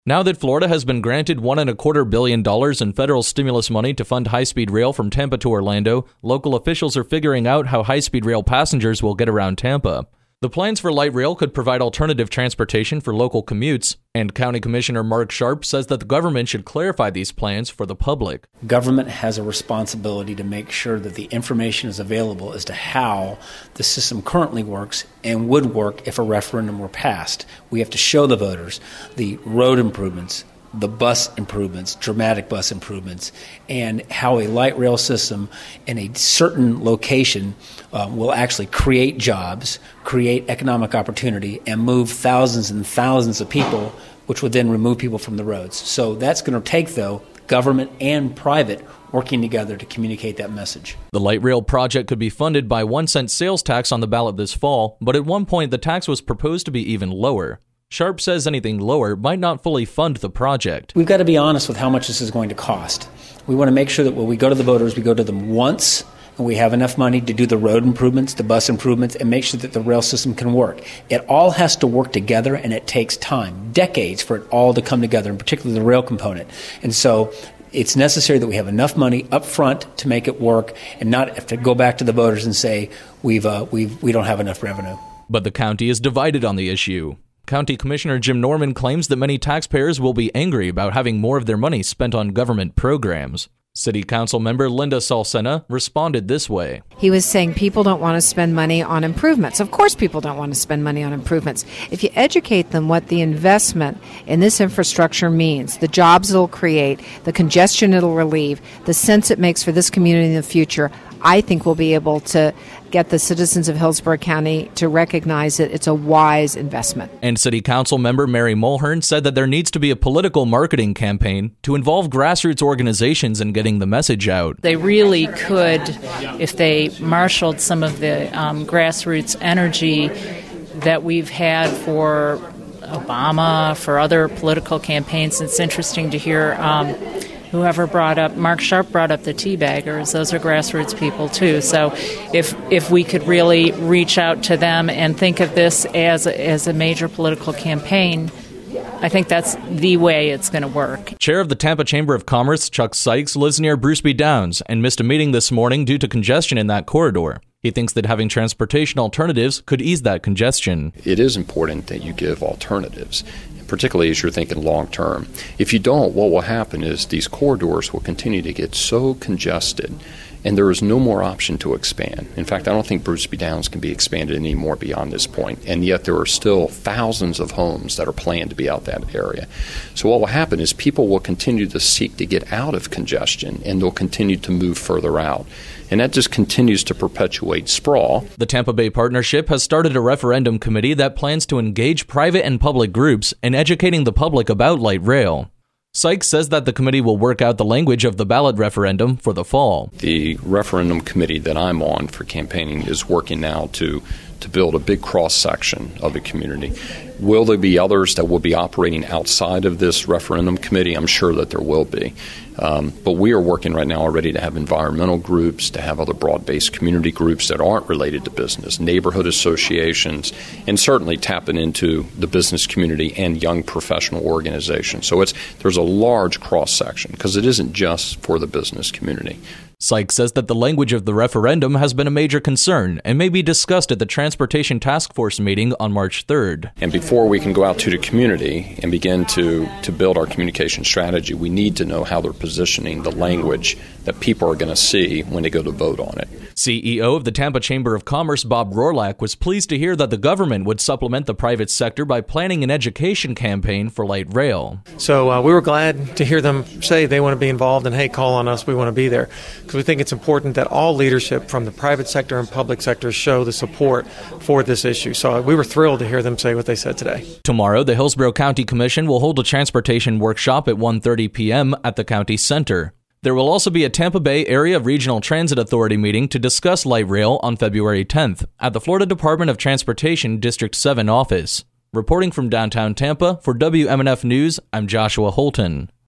Now that Florida has been granted $1.25 billion in federal stimulus money to fund high-speed rail from Tampa to Orlando, local officials are figuring out how high-speed rail passengers will get around Tampa. The plans for light rail could provide alternative transportation for local commutes, and County Commissioner Mark Sharp says that the government should clarify these plans for the public. Government has a responsibility to make sure that the information is available as to how the system currently works and would work if a referendum were passed. We have to show the voters the road improvements, the bus improvements, dramatic bus improvements, and how a light rail system in a certain location will actually create jobs, create economic opportunity, and move thousands and thousands of people, which would then remove people from the roads. So that's going to take, though, government and private working together to communicate that message. The light rail project could be funded by 1-cent sales tax on the ballot this fall, but at one point the tax was proposed to be even lower. Sharp says anything lower might not fully fund the project. We've got to be honest with how much this is going to cost. We want to make sure that when we go to the voters, we go to them once, and we have enough money to do the road improvements, the bus improvements, and make sure that the rail system can work. It all has to work together, and it takes time, decades, for it all to come together, and particularly the rail component. And so it's necessary that we have enough money up front to make it work and not have to go back to the voters and say we don't have enough revenue. But the county is divided on the issue. County Commissioner Jim Norman claims that many taxpayers will be angry about having more of their money spent on government programs. City Council member Linda Salcena responded this way. He was saying people don't want to spend money on improvements. Of course people don't want to spend money on improvements. If you educate them what the investment in this infrastructure means, the jobs it'll create, the congestion it'll relieve, the sense it makes for this community in the future, I think we'll be able to get the citizens of Hillsborough County to recognize that it's a wise investment. And City Council member Mary Mulhern said that there needs to be a political marketing campaign to involve grassroots organizations in getting the message out. They really could, if they marshaled some of the grassroots energy that we've had for Obama, for other political campaigns. It's interesting to hear whoever brought up, Mark Sharp brought up the teabaggers. Those are grassroots people too. So if we could really reach out to them and think of this as a major political campaign, I think that's the way it's going to work. Chair of the Tampa Chamber of Commerce, Chuck Sykes, lives near Bruce B. Downs and missed a meeting this morning due to congestion in that corridor. He thinks that having transportation alternatives could ease that congestion. It is important that you give alternatives, particularly as you're thinking long term. If you don't, what will happen is these corridors will continue to get so congested and there is no more option to expand. In fact, I don't think Bruce B. Downs can be expanded anymore beyond this point, and yet there are still thousands of homes that are planned to be out that area. So what will happen is people will continue to seek to get out of congestion, and they'll continue to move further out. And that just continues to perpetuate sprawl. The Tampa Bay Partnership has started a referendum committee that plans to engage private and public groups in educating the public about light rail. Sykes says that the committee will work out the language of the ballot referendum for the fall. The referendum committee that I'm on for campaigning is working now to build a big cross-section of the community. Will there be others that will be operating outside of this referendum committee? I'm sure that there will be. But we are working right now already to have environmental groups, to have other broad-based community groups that aren't related to business, neighborhood associations, and certainly tapping into the business community and young professional organizations. So there's a large cross-section because it isn't just for the business community. Sykes says that the language of the referendum has been a major concern and may be discussed at the Transportation Task Force meeting on March 3rd. And before we can go out to the community and begin to build our communication strategy, we need to know how they're positioning the language that people are going to see when they go to vote on it. CEO of the Tampa Chamber of Commerce, Bob Rorlach, was pleased to hear that the government would supplement the private sector by planning an education campaign for light rail. So we were glad to hear them say they want to be involved and, hey, call on us, we want to be there. Because we think it's important that all leadership from the private sector and public sector show the support for this issue. So we were thrilled to hear them say what they said today. Tomorrow, the Hillsborough County Commission will hold a transportation workshop at 1:30 p.m. at the county center. There will also be a Tampa Bay Area Regional Transit Authority meeting to discuss light rail on February 10th at the Florida Department of Transportation District 7 office. Reporting from downtown Tampa for WMNF News, I'm Joshua Holton.